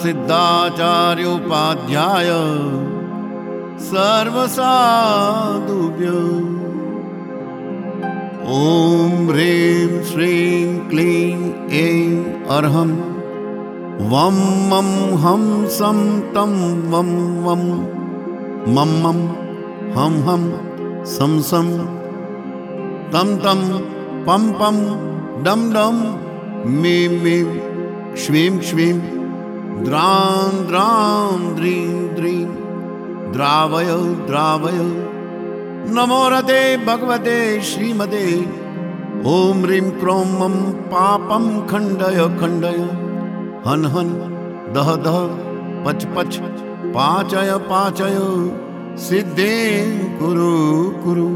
सिद्धाचार्योपाध्याय सर्वसाधुभ्यो ॐ ह्रीं श्रीं क्लीं ऐं अर्हं वं मं हं सं तं वं वं मं मं हं हं सं सं तं तं पं पं डं डं मीं मीं क्ष्वीं क्ष्वीं द्रां द्रां द्रीं द्रीं द्रावय द्रावय। नमो रते भगवते श्रीमते ॐ ह्रीं क्रों मं पापं खण्डय खण्डय हन हन दह दह पच पच पाचय पाचय सिद्धिं कुरु कुरु।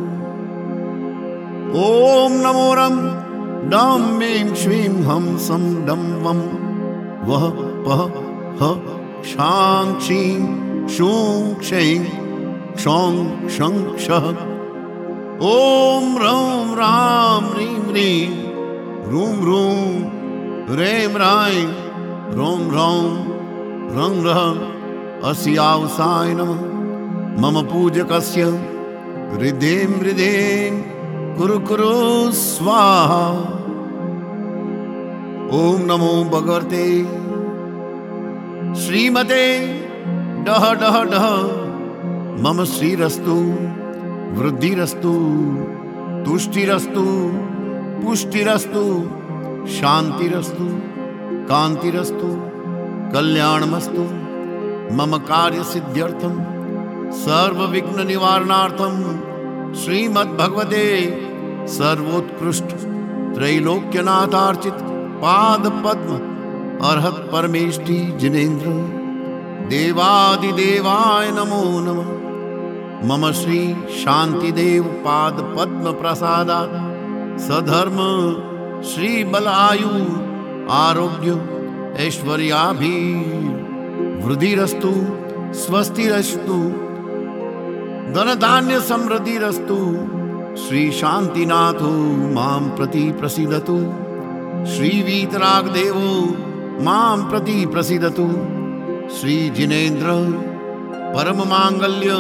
ॐ नमो रं डं मीं श्वीं हं सं डं वं वः पः ह क्षां क्षीं क्षूं क्षैं क्षौं क्षं क्षः। ॐ रं रां ह्रीं ह्रीं रूं रूं रें रां रों रौं रं रः अस्यावसाय नमः। मम पूजकस्य हृदीं हृदीं कुरु कुरु स्वाहा। ॐ नमो भगवते श्रीमते डह डह डह मम श्रीरस्तु वृद्धिरस्तु तुष्टिरस्तु पुष्टिरस्तु शान्तिरस्तु कान्तिरस्तु कल्याणमस्तु। मम कार्यसिद्ध्यर्थं सर्वविघ्ननिवारणार्थं श्रीमद्भगवते सर्वोत्कृष्ट त्रैलोक्यनाथार्चित पादपद्म अर्हत परमेष्टि जिनेन्द्र देवादिदेवाय नमो नमः। मम श्री शांतिदेव पाद पद्म प्रसादात् सधर्म श्री बलायु आरोग्य ऐश्वर्याभिवृद्धिरस्तु स्वस्तिरस्तु धन धान्य समृद्धिरस्तु। श्री शांतिनाथो मां प्रति प्रसीदतु श्री वीतरागदेवो मां प्रति प्रसीदतु। श्री जिनेन्द्र परम मांगल्य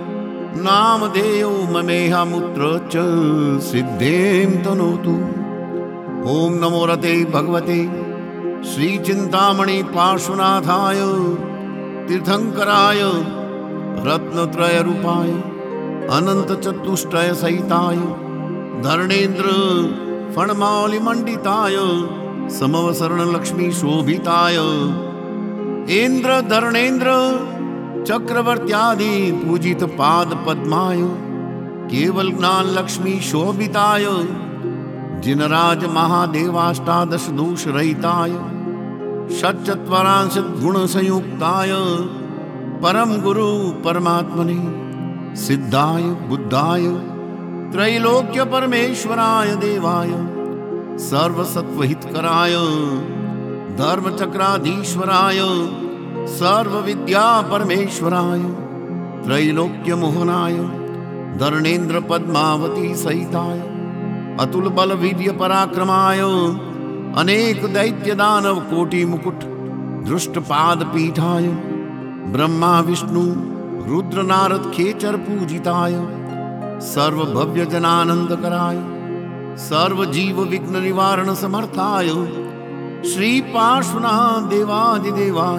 नामधेयो ममेहामुत्र च सिद्धिं तनोतु। ॐ नमो रते भगवते श्री चिंतामणि पार्श्वनाथाय तीर्थंकराय रत्नत्रय रूपाय अनंत चतुष्टय सहिताय धरणेन्द्र फणमाली मंडिताय समवसरण लक्ष्मी शोभिताय इंद्र धरणेन्द्र चक्रवर्त्यादि पूजित पाद पद्माय केवल ज्ञान लक्ष्मी शोभिताय जिनराज महादेवाष्टादश दोष रहिताय षट्चत्वारिंशत् गुण संयुक्ताय परम गुरु परमात्मने सिद्धाय बुद्धाय त्रैलोक्य परमेश्वराय देवाय सर्वसत्वहितकराय धर्मचक्राधीश्वराय सर्वविद्या परमेश्वराय त्रैलोक्य मोहनाय धरणेन्द्र पद्मावती सहिताय अतुल बल वीर्य पराक्रमाय अनेक दैत्य दानव कोटि मुकुट दृष्ट पाद पीठाय ब्रह्मा विष्णु रुद्र नारद खेचर पूजिताय सर्व भव्य जनानंदकराय सर्व जीव विघ्न निवारण समर्थाय श्री पार्श्वनाथ देवादिदेवाय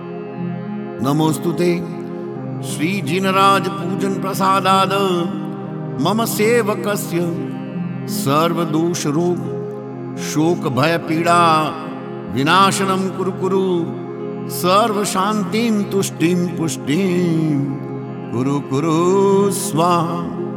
नमोस्तुते। श्री जिनराज पूजन प्रसादाद मम सेवकस्य सर्व दोष रोग शोक भय पीड़ा विनाशनम कुरु कुरु सर्व शांतिं तुष्टिं पुष्टिं कुरु कुरु स्वाहा।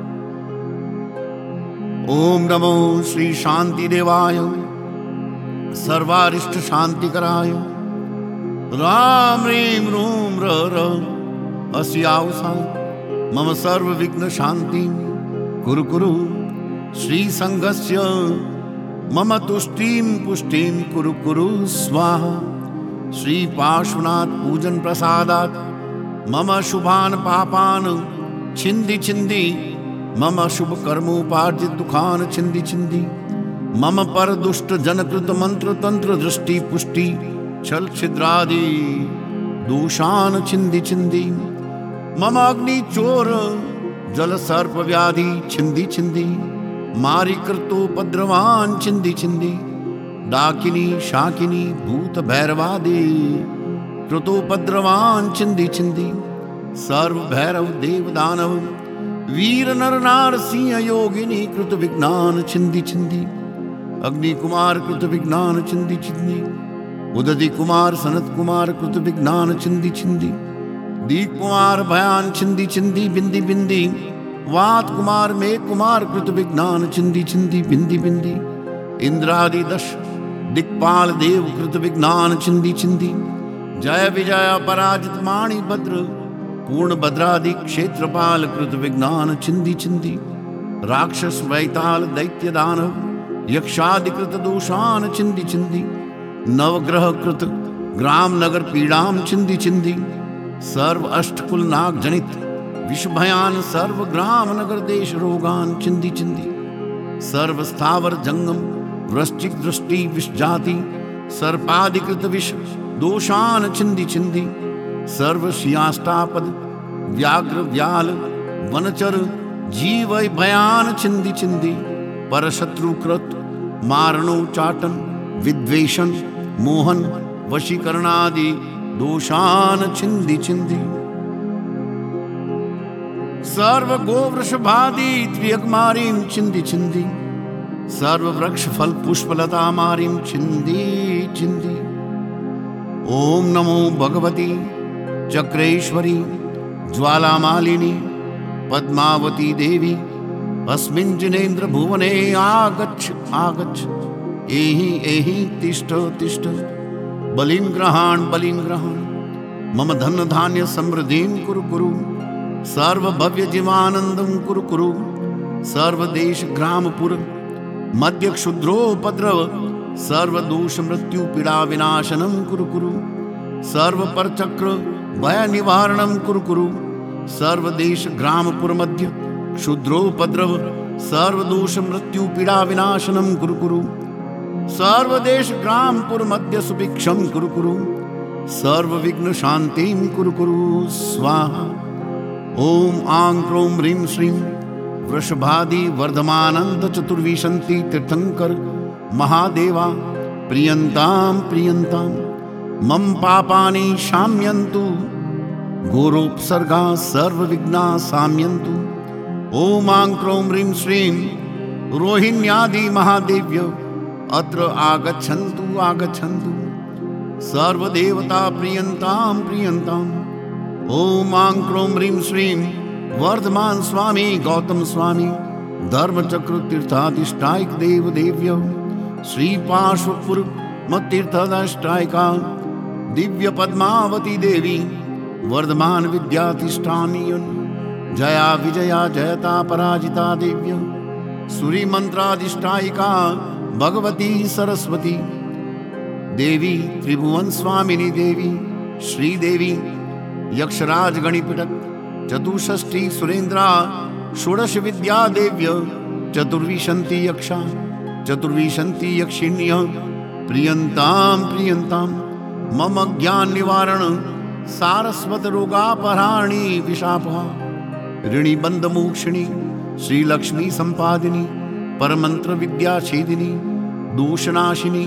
ओम नमो श्री शांति देवाय सर्वारिष्ट शांतिकराय राम ह्रीं रूं र अस्यावसाय मम सर्व विघ्न शांतिं कुरु कुरु। श्री संघस्य मम तुष्टिं पुष्टिं कुरु कुरु स्वाहा। श्री पार्श्वनाथ पूजन प्रसादात् मम शुभान पापान छिंदी छिंदी मम शुभ कर्मोपार्जित दुखान छिंदी छिंदी मम पर दुष्ट जनकृत मंत्र तंत्र दृष्टि पुष्टि छल छिद्रादि दोषान् छिन्दी छिन्दी मम अग्नि चोर जल सर्प व्याधि छिन्दी छिन्दी मारी कृतोपद्रवान् छिन्दी छिन्दी डाकिनी शाकिनी भूत भैरवादि कृतोपद्रवान् छिन्दी छिन्दी सर्व भैरव देव दानव वीर नर नार सिंह योगिनी कृत विज्ञान छिन्दी छिन्दी अग्नि कुमार कृत विज्ञान छिन्दी छिन्दी उदति कुमार सनत कुमार कृत विज्ञान छिन्दी छिन्दी दीप कुमार भयान छिन्दी छिन्दी बिंदी बिंदी वात कुमार मेघ कुमार कृत विज्ञान छिन्दी छिन्दी बिंदी बिंदी इंद्रादि दश दिक्पाल देव कृत विज्ञान छिन्दी छिन्दी जय विजय पराजित माणि भद्र पूर्ण भद्रादि क्षेत्रपाल कृत विज्ञान छिन्दी छिन्दी राक्षस वैताल दैत्य दानव यक्षादि कृत दोषान छिन्दी छिन्दी नवग्रह कृत ग्राम नगर पीड़ाम छिन्दी छिन्दी सर्व अष्टकुल नाग जनित विष भयान सर्व ग्राम नगर देश रोगान छिन्दी छिन्दी सर्व स्थावर जंगम वृश्चिक दृष्टि विष जाति सर्पादिकृत विष दोषान छिन्दी छिन्दी सर्व शियाष्टापद व्याघ्र व्याल वनचर जीव भयान छिन्दी छिन्दी परशत्रुकृत मारणोचाटन विद्वेषण मोहन वशीकरणादि दोषान छिन्दी छिन्दी सर्व गोवृषभादि त्रियकमारीं छिन्दी छिन्दी सर्व वृक्ष फल पुष्पलता मारीं छिन्दी छिन्दी ओम नमो भगवती चक्रेश्वरी ज्वालामालिनी पद्मावती देवी अस्मिन् जिनेन्द्र भुवने आगच्छ आगच्छ एहि एहि तिष्ठ तिष्ठ बलिं ग्रहाण मम धन धान्य समृद्धिं कुरु कुरु सर्व भव्य जीवानंदं कुरु कुरु सर्व देश ग्रामपुर मध्य क्षुद्रोपद्रव सर्व दोष मृत्यु पीड़ा विनाशनम कुरु कुरु सर्व परचक्र भय निवारणम कुरु कुरु सर्व देश ग्रामपुर मध्य क्षुद्रोपद्रव सर्व दोष मृत्यु पीड़ा विनाशनम कुरु कुरु सर्व देश ग्रामपुर मध्य सुभिक्षम कुरु कुरु सर्व विघ्न शांतिं कुरु कुरु स्वाहा ओम आं क्रों ह्रीं श्रीं वृषभादि वर्धमानंद चतुर्विशंति तीर्थंकर महादेवा प्रियंतां प्रियंतां मम पापानि शाम्यन्तु घोरोपसर्गा सर्व विघ्ना शाम्यन्तु ओम आं क्रों ह्रीं श्रीं रोहिण्यादि महादेव्य अत्र आगच्छन्तु आगच्छन्तु सर्वदेवता प्रियंतां प्रियंतां ओम आं क्रों ह्रीं श्रीं वर्धमान स्वामी गौतम स्वामी धर्मचक्र तीर्थाधिष्ठायक देव देव्य श्री पार्श्वपुर मतीर्थाधिष्ठायिका दिव्य पद्मावती देवी वर्धमान विद्याधिष्ठानीयन जया विजया जयता पराजिता देव्य सूरी मंत्राधिष्ठायिका भगवती सरस्वती देवी त्रिभुवन स्वामिनी देवी श्रीदेवी यक्षराज गणिपीठक चतुष्षष्ठी सुरेंद्रा षोडश विद्या देव्य चतुर्विशंति यक्षा चतुर्विशंति यक्षिण्य प्रियंतां प्रियंतां मम ज्ञान निवारण सारस्वत रोगापहारिणी विशापहा ऋणी बंध मोक्षिणी श्री लक्ष्मी संपादिनी परमंत्र विद्या छेदिनी दोषनाशिनी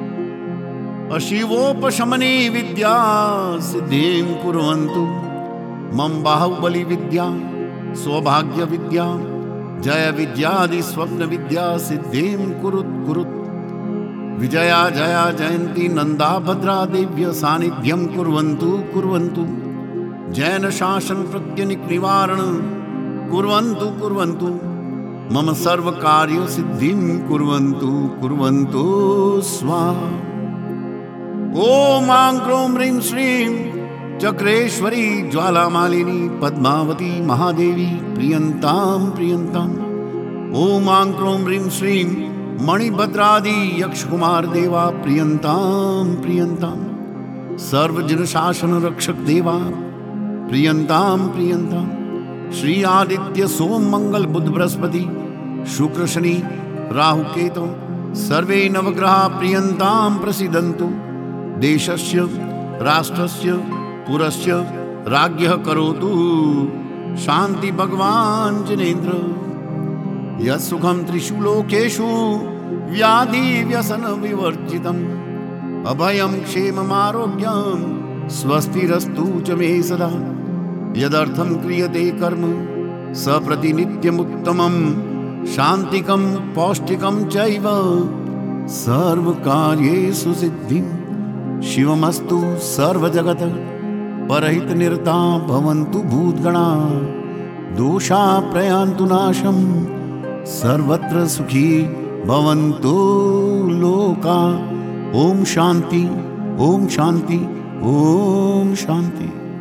अशिवोपशमनी विद्या सिद्धिं कुर्वन्तु मम बाहुबली विद्या सौभाग्य विद्या जय विद्यादि स्वप्न विद्या सिद्धिं कुरुत कुरुत विजया जया जयंती नंदा भद्रा देव्य सानिध्यं कुर्वन्तु कुर्वन्तु जैन शासन प्रत्यनिक निवारण कुर्वन्तु कुर्वन्तु मम सर्व कार्य सिद्धिं कुर्वन्तु कुर्वन्तु स्वाहा ओम आं क्रों ह्रीं श्रीं चक्रेश्वरी ज्वालामालिनी पद्मावती महादेवी प्रियंतां प्रियंतां ओम आं क्रों ह्रीं श्रीं मणिभद्रादि यक्षकुमार देवा प्रियंतां प्रियंतां सर्वजन शासन रक्षक देवा प्रियंतां प्रियंतां श्री आदित्य सोम मंगल बुध बृहस्पति शुक्र शनि राहु केतु सर्वे नवग्रहा प्रियंतां प्रसीदन्तु देशस्य राष्ट्रस्य पुरस्य राज्ञः करोतु शान्ति भगवान् जिनेन्द्र। यत्सुखं त्रिषु लोकेषु व्याधि व्यसन विवर्जितम् अभयं क्षेममारोग्यं स्वस्तिरस्तु च मे सदा। यदर्थं क्रियते कर्म स प्रतिनित्यमुत्तमं शान्तिकं पौष्टिकं चैव सर्वकार्येषु सिद्धिं। शिवमस्तु सर्वजगत् परहितनिरता भवन्तु भूतगणा दोषा प्रयान्तु नाशं सर्वत्र सुखी भवन्तु लोका। ओम शांति ओम शांति ओम शांति।